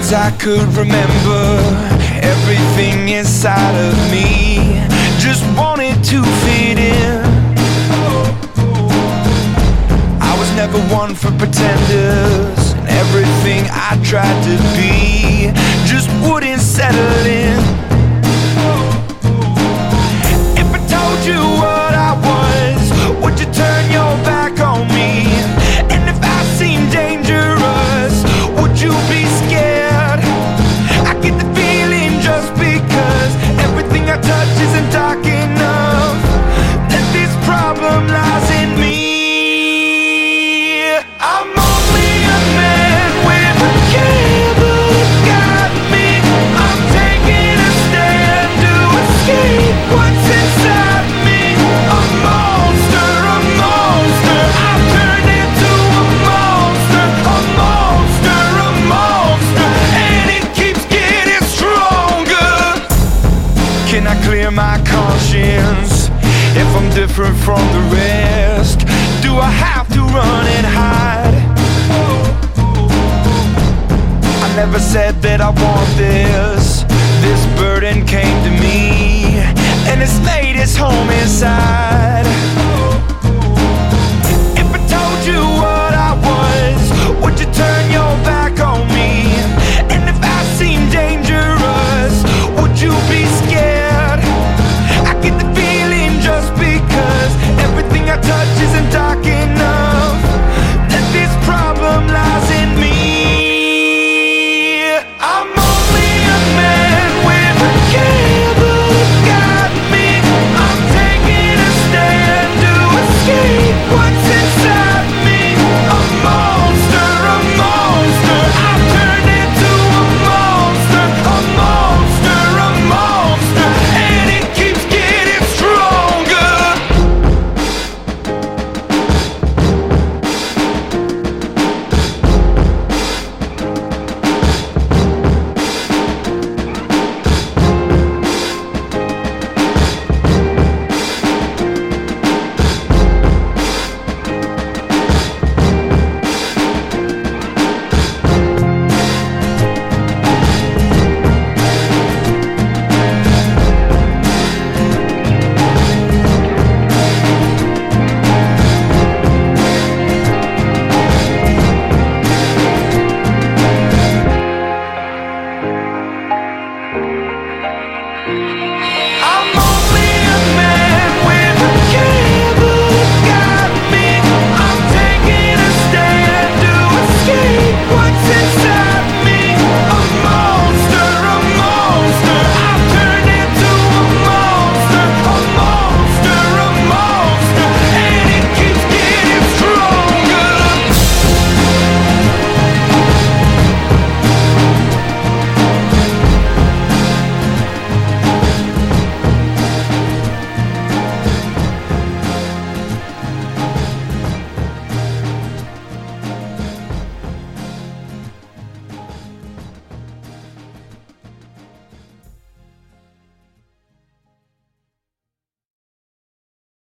I could remember everything inside of me just wanted to fit in. I was never one for pretenders, and everything I tried to be just wouldn't settle in. If I told you what I was, would you turn your back on me? And if I seemed dangerous, would you be scared? I get the feeling just because everything I touch isn't dark enough that this problem lies in me. I'm only a man with a candle that got me. I'm taking a stand to escape what's inside me. A monster, a monster. I've turned into a monster, a monster, a monster, and it keeps getting stronger. Can I clear my conscience if I'm different from the rest? Do I have to run and hide? I never said that I want this. This burden came to me, and it's made its home inside. If I told you